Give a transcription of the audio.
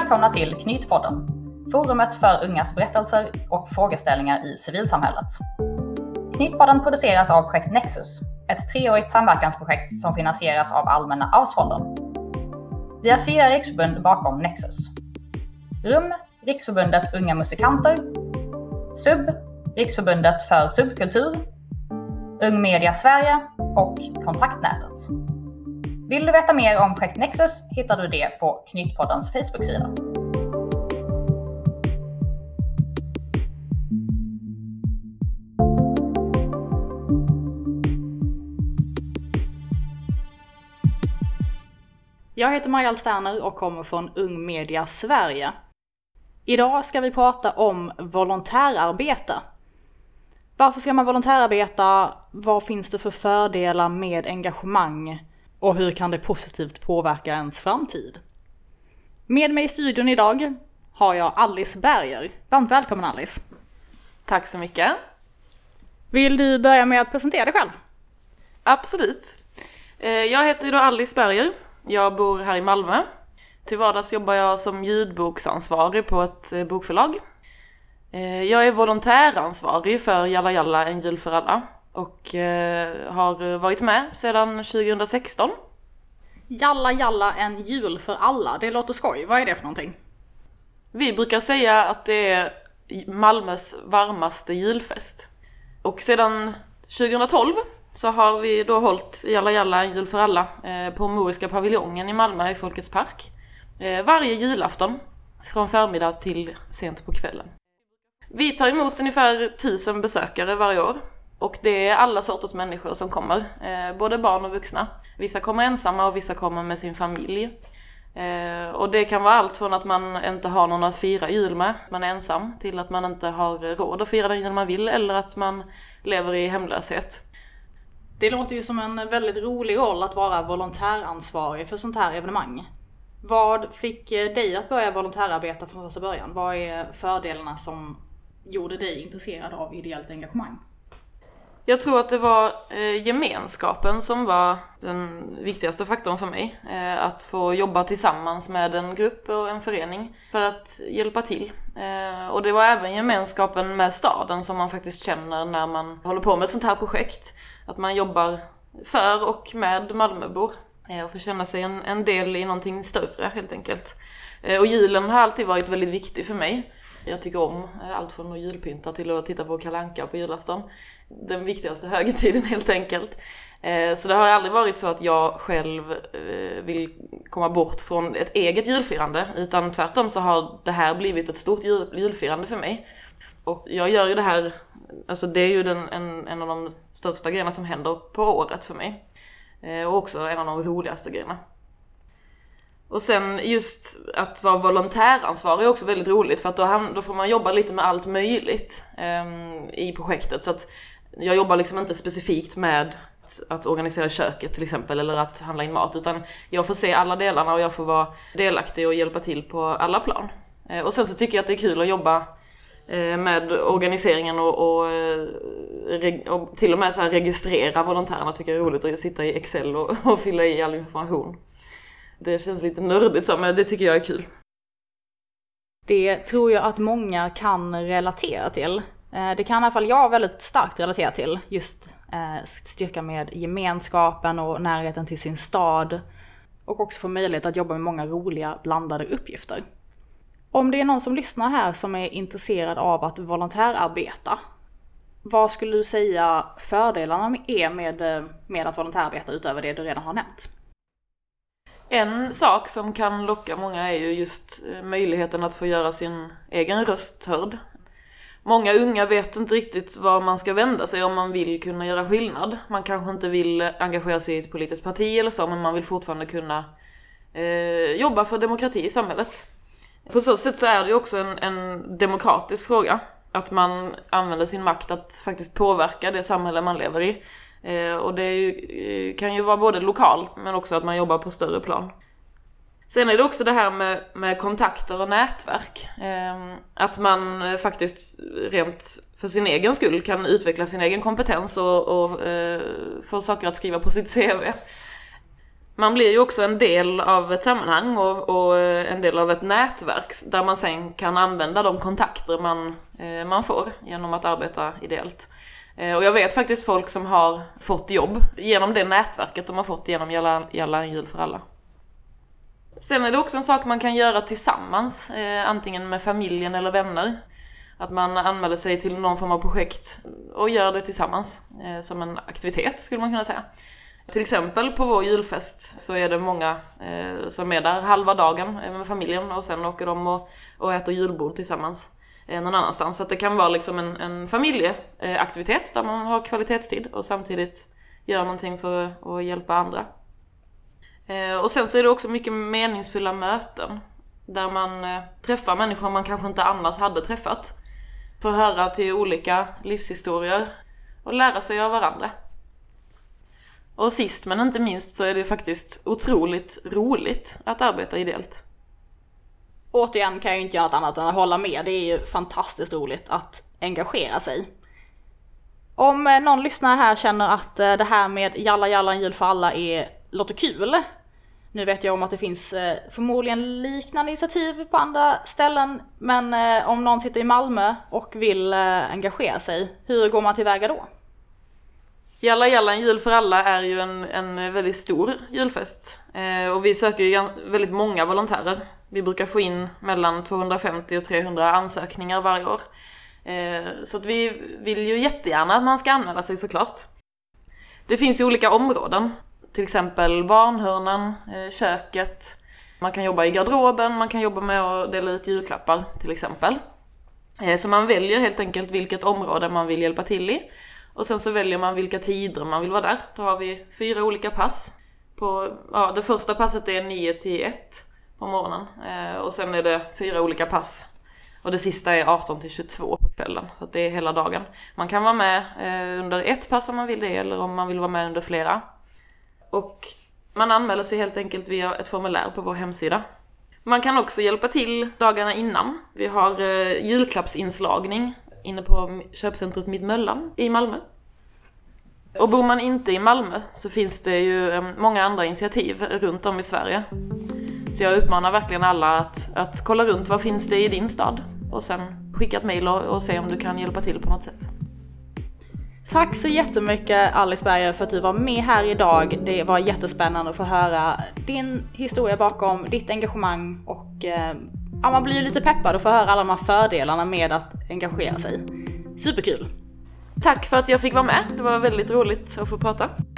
välkomna till Knytpodden, forumet för ungas berättelser och frågeställningar i civilsamhället. Knytpodden produceras av projekt Nexus, ett 3-årigt samverkansprojekt som finansieras av Allmänna arvsfonden. Vi har 4 riksförbund bakom Nexus. RUM, Riksförbundet Unga Musikanter, SUB, Riksförbundet för subkultur, Ung Media Sverige och Kontaktnätet. Vill du veta mer om projekt Nexus hittar du det på Knytpoddens Facebook-sida. Jag heter Maja Sterner och kommer från Ung Media Sverige. Idag ska vi prata om volontärarbete. Varför ska man volontärarbeta? Vad finns det för fördelar med engagemang? Och hur kan det positivt påverka ens framtid? Med mig i studion idag har jag Alice Berger. Varmt välkommen Alice. Tack så mycket. Vill du börja med att presentera dig själv? Absolut. Jag heter då Alice Berger. Jag bor här i Malmö. Till vardags jobbar jag som ljudboksansvarig på ett bokförlag. Jag är volontäransvarig för Jalla Jalla, en jul för alla. Och har varit med sedan 2016. Jalla Jalla, en jul för alla. Det låter skoj. Vad är det för någonting? Vi brukar säga att det är Malmös varmaste julfest. Och sedan 2012 så har vi då hållit Jalla Jalla, en jul för alla på Moriska paviljongen i Malmö i Folkets park. Varje julafton från förmiddag till sent på kvällen. Vi tar emot ungefär 1000 besökare varje år. Och det är alla sorters människor som kommer, både barn och vuxna. Vissa kommer ensamma och vissa kommer med sin familj. Och det kan vara allt från att man inte har någon att fira jul med, man är ensam, till att man inte har råd att fira den jul man vill eller att man lever i hemlöshet. Det låter ju som en väldigt rolig roll att vara volontäransvarig för sånt här evenemang. Vad fick dig att börja volontärarbeta från första början? Vad är fördelarna som gjorde dig intresserad av ideellt engagemang? Jag tror att det var gemenskapen som var den viktigaste faktorn för mig. Att få jobba tillsammans med en grupp och en förening för att hjälpa till. Och det var även gemenskapen med staden som man faktiskt känner när man håller på med ett sånt här projekt. Att man jobbar för och med Malmöbor och får känna sig en del i någonting större helt enkelt. Och julen har alltid varit väldigt viktig för mig. Jag tycker om allt från att julpynta till att titta på Kalle Anka på julafton. Den viktigaste högtiden helt enkelt. Så det har aldrig varit så att jag själv vill komma bort från ett eget julfirande. Utan tvärtom så har det här blivit ett stort julfirande för mig. Och jag gör ju det här, alltså det är ju en av de största grejerna som händer på året för mig. Och också en av de roligaste grejerna. Och sen just att vara volontäransvarig är också väldigt roligt för att då får man jobba lite med allt möjligt i projektet. Så att jag jobbar liksom inte specifikt med att organisera köket till exempel eller att handla in mat, utan jag får se alla delarna och jag får vara delaktig och hjälpa till på alla plan. Och sen så tycker jag att det är kul att jobba med organiseringen och till och med så här registrera volontärerna. Tycker jag är roligt att sitta i Excel och fylla i all information. Det känns lite nördigt så, men det tycker jag är kul. Det tror jag att många kan relatera till. Det kan i alla fall jag väldigt starkt relatera till. Just styrka med gemenskapen och närheten till sin stad. Och också få möjlighet att jobba med många roliga blandade uppgifter. Om det är någon som lyssnar här som är intresserad av att volontärarbeta, vad skulle du säga fördelarna är med att volontärarbeta utöver det du redan har nämnt? En sak som kan locka många är ju just möjligheten att få göra sin egen röst hörd. Många unga vet inte riktigt var man ska vända sig om man vill kunna göra skillnad. Man kanske inte vill engagera sig i ett politiskt parti eller så, men man vill fortfarande kunna jobba för demokrati i samhället. På så sätt så är det ju också en demokratisk fråga. Att man använder sin makt att faktiskt påverka det samhälle man lever i. Och det kan ju vara både lokalt men också att man jobbar på större plan. Sen är det också det här med kontakter och nätverk. Att man faktiskt rent för sin egen skull kan utveckla sin egen kompetens och få saker att skriva på sitt CV. Man blir ju också en del av ett sammanhang och en del av ett nätverk där man sen kan använda de kontakter man får genom att arbeta ideellt. Och jag vet faktiskt folk som har fått jobb genom det nätverket de har fått genom Jalla en jul för alla. Sen är det också en sak man kan göra tillsammans, antingen med familjen eller vänner. Att man anmäler sig till någon form av projekt och gör det tillsammans som en aktivitet, skulle man kunna säga. Till exempel på vår julfest så är det många som är där halva dagen med familjen och sen åker de och äter julbord tillsammans någon annanstans. Så att det kan vara liksom en familjeaktivitet där man har kvalitetstid och samtidigt gör någonting för att hjälpa andra. Och sen så är det också mycket meningsfulla möten där man träffar människor man kanske inte annars hade träffat. Får höra till olika livshistorier och lära sig av varandra. Och sist men inte minst så är det faktiskt otroligt roligt att arbeta ideellt. Återigen kan jag ju inte göra något annat än att hålla med. Det är ju fantastiskt roligt att engagera sig. Om någon lyssnare här känner att det här med Jalla en jul för alla låter kul. Nu vet jag om att det finns förmodligen liknande initiativ på andra ställen. Men om någon sitter i Malmö och vill engagera sig, hur går man tillväga då? Jalla en jul för alla är ju en väldigt stor julfest. Och vi söker ju väldigt många volontärer. Vi brukar få in mellan 250 och 300 ansökningar varje år. Så att vi vill ju jättegärna att man ska anmäla sig såklart. Det finns ju olika områden. Till exempel barnhörnan, köket. Man kan jobba i garderoben, man kan jobba med att dela ut julklappar till exempel. Så man väljer helt enkelt vilket område man vill hjälpa till i. Och sen så väljer man vilka tider man vill vara där. Då har vi 4 olika pass. Det första passet är 9 till 1 på morgonen. Och sen är det 4 olika pass. Och det sista är 18 till 22 på kvällen. Så att det är hela dagen. Man kan vara med under ett pass om man vill det. Eller om man vill vara med under flera. Och man anmäler sig helt enkelt via ett formulär på vår hemsida. Man kan också hjälpa till dagarna innan. Vi har julklappsinslagning inne på köpcentret Mittmöllan i Malmö. Och bor man inte i Malmö så finns det ju många andra initiativ runt om i Sverige. Så jag uppmanar verkligen alla att kolla runt vad finns det i din stad. Och sen skicka ett mejl och se om du kan hjälpa till på något sätt. Tack så jättemycket Alice Berger för att du var med här idag. Det var jättespännande att få höra din historia bakom, ditt engagemang och man blir ju lite peppad att få höra alla de här fördelarna med att engagera sig. Superkul! Tack för att jag fick vara med. Det var väldigt roligt att få prata.